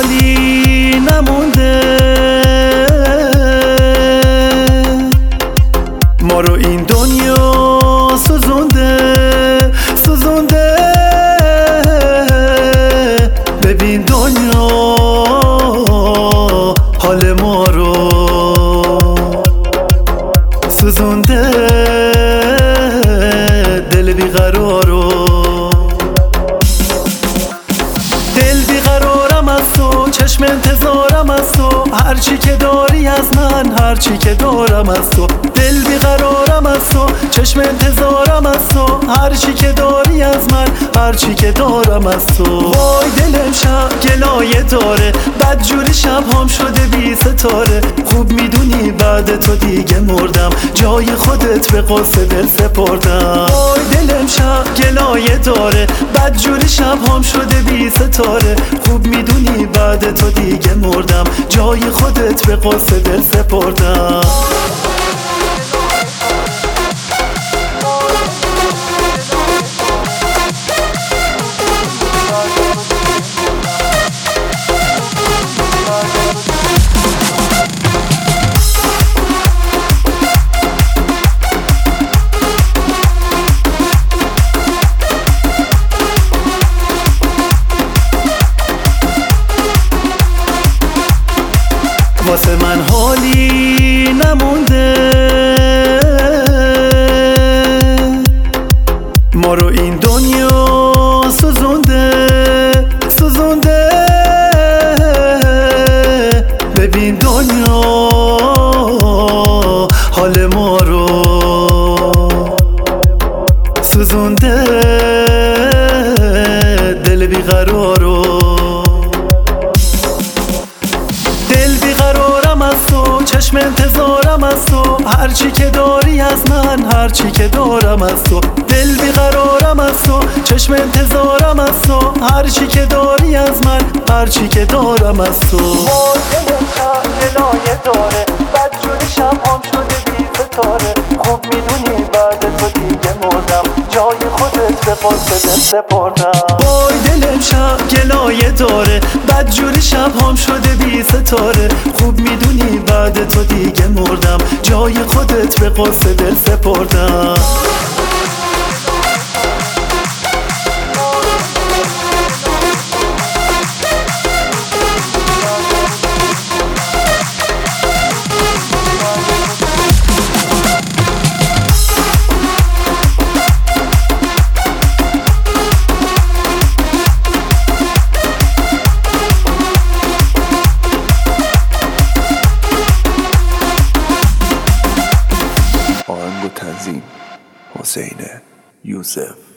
حالی نمونده، ما رو این دنیا سوزونده سوزونده. ببین دنیا حال ما رو سوزونده، دل بیقرار رو. دل بیقرارم از تو، چشم انتظارم از تو، هرچی که داری از من، هرچی که دارم از تو. دل بیقرارم از تو، چشم انتظارم از تو، هرچی که داری از من، هرچی که دارم از تو. وای دلم شب گلایه داره، بدجوری شب هم شده بی ستاره. خوب میدونی بعد تو دیگه مردم، جای خودت به قصه دل سپردم. وای دلم شب گلایه داره، بدجوری شب هم شده بی ستاره. خوب میدونی بعد تو دیگه مردم، جای خودت به قصه دل سپردم. واسه من حالی نمونده، ما رو این دنیا سوزونده سوزونده. ببین دنیا حال ما رو سوزونده، دل بیقرار رو. دل بیقرارم از تو، چشم انتظارم از تو، هرچی که داری از من، هرچی که دارم از تو. دل بیقرارم از تو، چشم انتظارم از تو، هرچی که داری از من، هرچی که دارم از تو. وای دلم شب گلایه داره، بدجوری شب هم شده بی ستاره. خوب میدونی بعد تو دیگه مردم، جای خودت به قصه دل سپردم. وای دلم شب گلایه داره، بدجوری شب هم شده بی ستاره. خوب میدونی بعد تو دیگه مردم، جای خودت به قصه دل سپردم. آهنگ و تنظیم حسین یوسف.